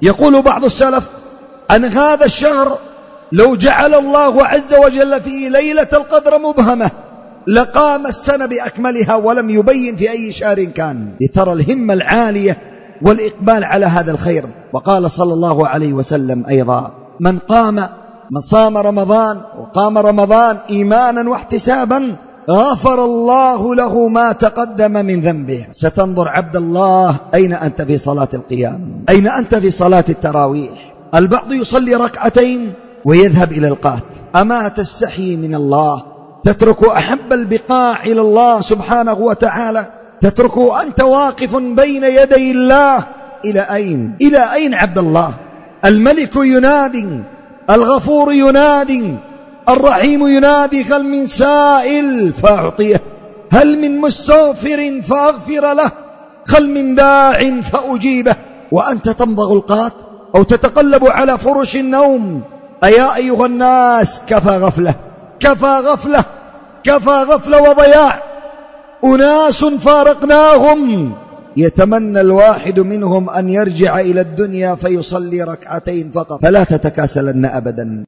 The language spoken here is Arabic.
يقول بعض السلف أن هذا الشهر لو جعل الله عز وجل فيه ليلة القدر مبهمة لقام السنة بأكملها ولم يبين في أي شهر كان، لترى الهمة العالية والإقبال على هذا الخير. وقال صلى الله عليه وسلم أيضا: من صام رمضان وقام رمضان إيمانا واحتسابا غفر الله له ما تقدم من ذنبه. ستنظر عبد الله أين أنت في صلاة القيام؟ أين أنت في صلاة التراويح؟ البعض يصلي ركعتين ويذهب إلى القات. أما تستحي من الله؟ تترك أحب البقاع إلى الله سبحانه وتعالى، تترك أنت واقف بين يدي الله. إلى أين؟ إلى أين عبد الله؟ الملك ينادي، الغفور ينادي، الرحيم ينادي: هل من سائل فأعطيه، هل من مستغفر فأغفر له، هل من داع فأجيبه. وأنت تمضغ القات أو تتقلب على فرش النوم. أيا أيها الناس، كفى غفلة، كفى غفلة، كفى غفلة وضياع. أناس فارقناهم يتمنى الواحد منهم أن يرجع إلى الدنيا فيصلي ركعتين فقط. فلا تتكاسلن أبدا.